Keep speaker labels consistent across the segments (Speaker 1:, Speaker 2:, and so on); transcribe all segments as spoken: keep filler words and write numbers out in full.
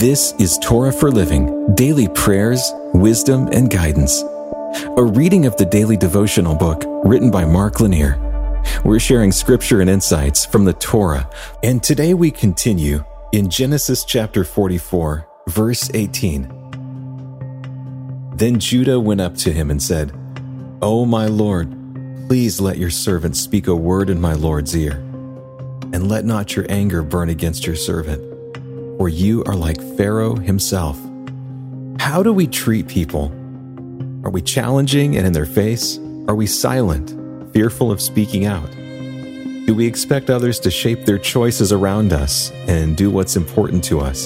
Speaker 1: This is Torah for Living, daily prayers, wisdom, and guidance. A reading of the daily devotional book written by Mark Lanier. We're sharing scripture and insights from the Torah, and today we continue in Genesis chapter forty-four, verse eighteen. Then Judah went up to him and said, "O my Lord, please let your servant speak a word in my Lord's ear, and let not your anger burn against your servant, for you are like Pharaoh himself." How do we treat people? Are we challenging and in their face? Are we silent, fearful of speaking out? Do we expect others to shape their choices around us and do what's important to us?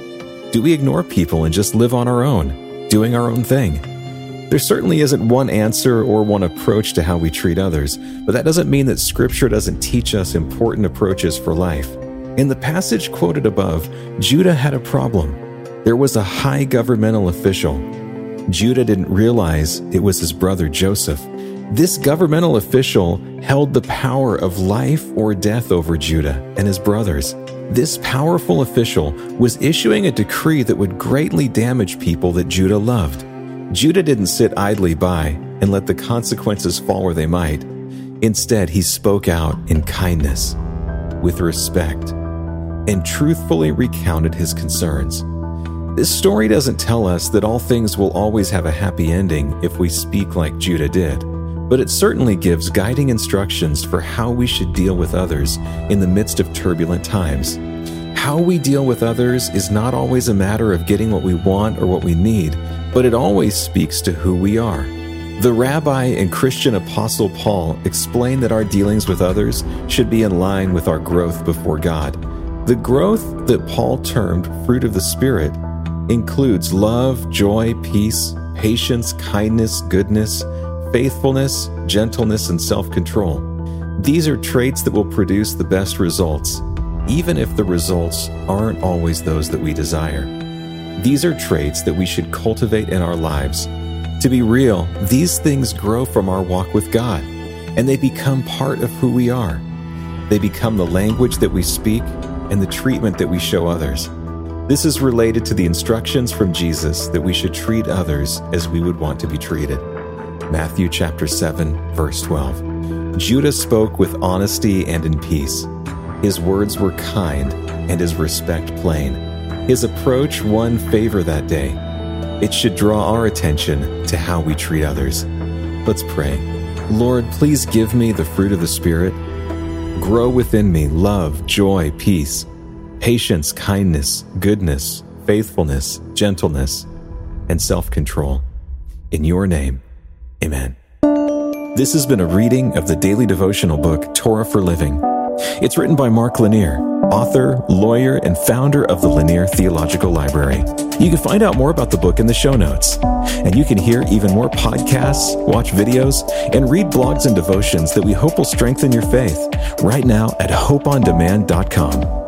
Speaker 1: Do we ignore people and just live on our own, doing our own thing? There certainly isn't one answer or one approach to how we treat others, but that doesn't mean that Scripture doesn't teach us important approaches for life. In the passage quoted above, Judah had a problem. There was a high governmental official. Judah didn't realize it was his brother Joseph. This governmental official held the power of life or death over Judah and his brothers. This powerful official was issuing a decree that would greatly damage people that Judah loved. Judah didn't sit idly by and let the consequences fall where they might. Instead, he spoke out in kindness, with respect, and truthfully recounted his concerns. This story doesn't tell us that all things will always have a happy ending if we speak like Judah did, but it certainly gives guiding instructions for how we should deal with others in the midst of turbulent times. How we deal with others is not always a matter of getting what we want or what we need, but it always speaks to who we are. The rabbi and Christian apostle Paul explained that our dealings with others should be in line with our growth before God. The growth that Paul termed fruit of the Spirit includes love, joy, peace, patience, kindness, goodness, faithfulness, gentleness, and self-control. These are traits that will produce the best results, even if the results aren't always those that we desire. These are traits that we should cultivate in our lives. To be real, these things grow from our walk with God, and they become part of who we are. They become the language that we speak and the treatment that we show others. This is related to the instructions from Jesus that we should treat others as we would want to be treated. Matthew chapter seven, verse twelve. Judah spoke with honesty and in peace. His words were kind and his respect plain. His approach won favor that day. It should draw our attention to how we treat others. Let's pray. Lord, please give me the fruit of the Spirit. Grow within me love, joy, peace, patience, kindness, goodness, faithfulness, gentleness, and self-control. In your name, amen. This has been a reading of the daily devotional book, Torah for Living. It's written by Mark Lanier, author, lawyer, and founder of the Lanier Theological Library. You can find out more about the book in the show notes. And you can hear even more podcasts, watch videos, and read blogs and devotions that we hope will strengthen your faith right now at hope on demand dot com.